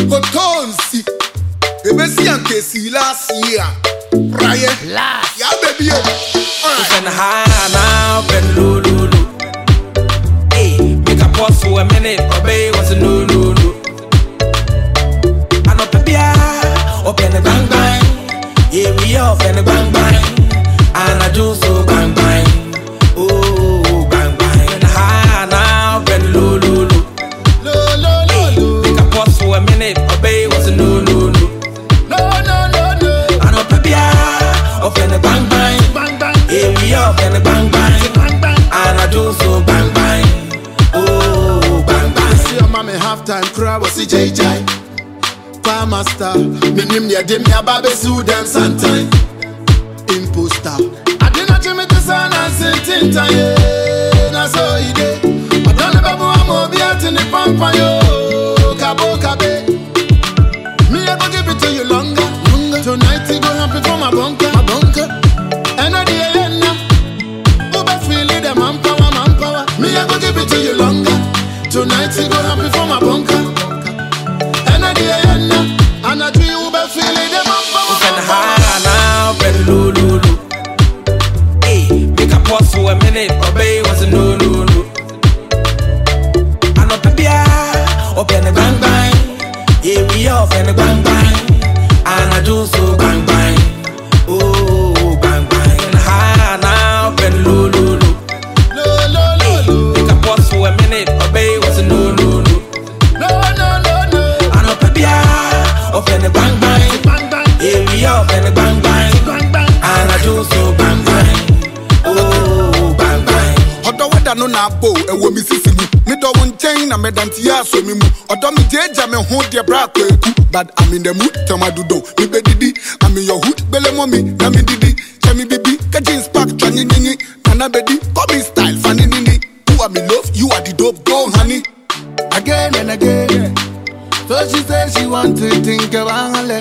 Kotonsi. Baby, see and Casey last year. Ryan. Last. Yeah, baby. Open high now, open low, low, low. Hey, make a pause for a minute. Obey what's a no, no, no. I know baby, open the bang bang. Yeah, we open the bang bang. And I do so bang bang. Oh, bang bang. Open high now, open low, low, low. Low, low, low, low. Make a pause for a minute. Obey what's a no, no, no. No, no, no, no. I know baby, open the bang bang. Bang, bang. Yeah, we open the bang bang. Bang, bang. And I do so bang bang. Oh, bang bang. See your mommy halftime crowd was CJJ. Farmer star. Minim ya dim ya babe sue them sometime. Imposter. I didn't tell me to sign and sing tinta ye. Na so ide. I don't know babu amo be out in the pampa yo. Kabo kabe. Me I go give it to you longer. Tonight it go happy for my bunker. And I the end now. Ube feel it, the manpower. Me I go give it to you longer. Tonight it go happy for my bunker. And I the end now. And I do ube feel it, the manpower. Open high now, open low, low, low. Hey, make a pause for a minute. Obey what's a no, no, no. I know baby, open the bang bang. Yeah, we open the bang bang. And I do so bang bang. Oh, bang bang. Open high now, open low, low, low. Low, low, low, low. Make a pause for a minute. Obey what's a no, no, no. No, no, no, no. I know baby, open the bang bang. Bang, bang. Yeah, we open the bang bang. Bang, bang. And I do so bang bang. Oh, bang bang. Odo weda no na bo ewo mi sisi mu me do won chain na medanti ya so mi mu odo mi jeja me ho de bra kwaku but I'm in the mood tama dudo mi be didi I'm in your hood bele mommy na mi didi chemi bibi ka jeans pack twani nini na bedi come style funny nini you are me love you are the dope go honey again and again. So she said she want to think kabangale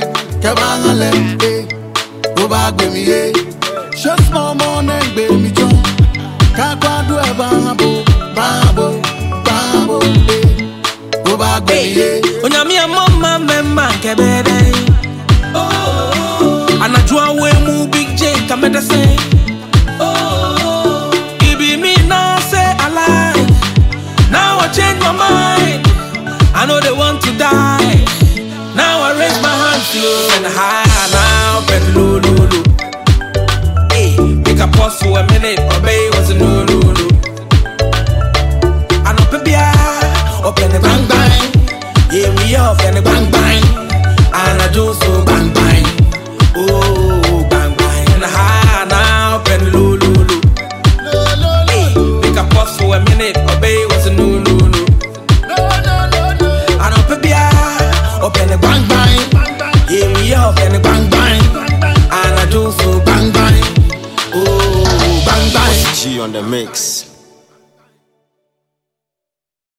eh go back with me eh just small morning baby John. Kakwadu e babo, go back Hey, onyami mama memma kebebe. Oh, anajua we mu Big J kameda say. Oh, ibi me now say alive. Now I change my mind. I know they want to die. Now I raise my hands low and high now, but low, low, low. Hey, make a pause for a minute. Obey what's a no, no, no. I know baby, open the bang bang. Yeah, we open the bang bang. And I do so bang bang. Oh, bang bang. And high now, open low, low, low. Hey, make a pause for a minute. Obey what's a no, no, no. I know baby, open the bang bang. Yeah, we open the bang bang. And I do so bang bang. Oh, bang bang. G on the mix.